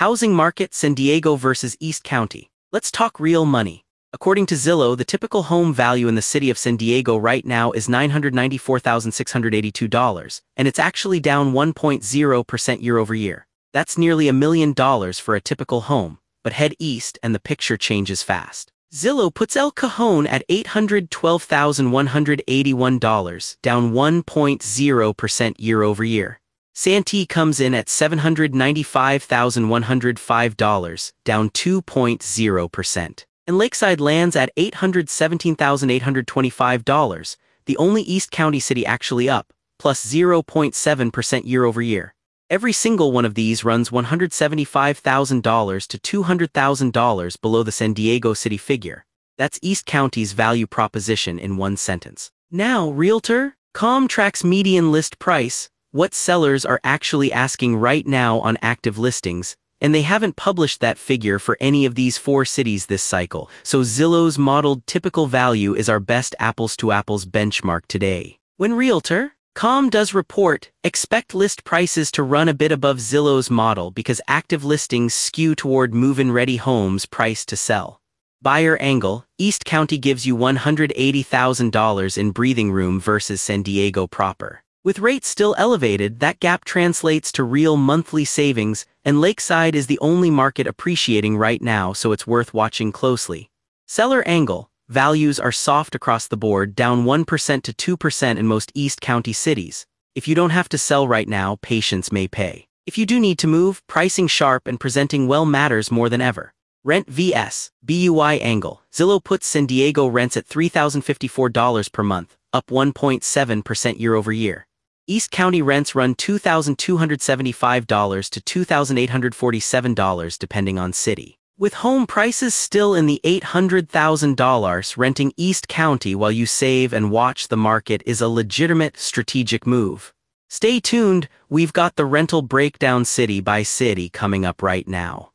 Housing market San Diego versus East County. Let's talk real money. According to Zillow, the typical home value in the city of San Diego right now is $994,682, and it's actually down 1.0% year over year. That's nearly $1 million for a typical home, but head east and the picture changes fast. Zillow puts El Cajon at $812,181, down 1.0% year over year. Santee comes in at $795,105, down 2.0%. And Lakeside lands at $817,825, the only East County city actually up, plus 0.7% year over year. Every single one of these runs $175,000 to $200,000 below the San Diego city figure. That's East County's value proposition in one sentence. Now, Realtor.com tracks median list price, what sellers are actually asking right now on active listings, and they haven't published that figure for any of these 4 cities this cycle, so Zillow's modeled typical value is our best apples-to-apples benchmark today. When Realtor.com does report, expect list prices to run a bit above Zillow's model because active listings skew toward move-in-ready homes priced to sell. Buyer angle, East County gives you $180,000 in breathing room versus San Diego proper. With rates still elevated, that gap translates to real monthly savings, and Lakeside is the only market appreciating right now, so it's worth watching closely. Seller angle, values are soft across the board, down 1% to 2% in most East County cities. If you don't have to sell right now, patience may pay. If you do need to move, pricing sharp and presenting well matters more than ever. Rent vs. BUI angle, Zillow puts San Diego rents at $3,054 per month, up 1.7% year over year. East County rents run $2,275 to $2,847 depending on city. With home prices still in the $800,000, renting East County while you save and watch the market is a legitimate strategic move. Stay tuned, we've got the rental breakdown city by city coming up right now.